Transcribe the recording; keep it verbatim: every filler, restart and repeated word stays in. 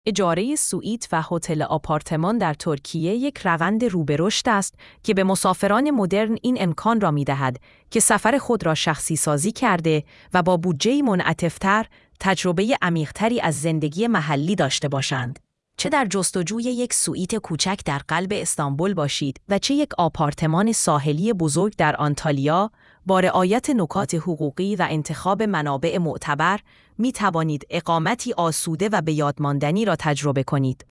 اجاره سوئیت و هتل آپارتمان در ترکیه یک روند رو به رشد است که به مسافران مدرن این امکان را می‌دهد که سفر خود را شخصی سازی کرده و با بودجه‌ای منعطف‌تر تجربه عمیق‌تری از زندگی محلی داشته باشند. چه در جستجوی یک سوئیت کوچک در قلب استانبول باشید و چه یک آپارتمان ساحلی بزرگ در آنتالیا، با رعایت نکات حقوقی و انتخاب منابع معتبر، می توانید اقامتی آسوده و به یاد ماندنی را تجربه کنید.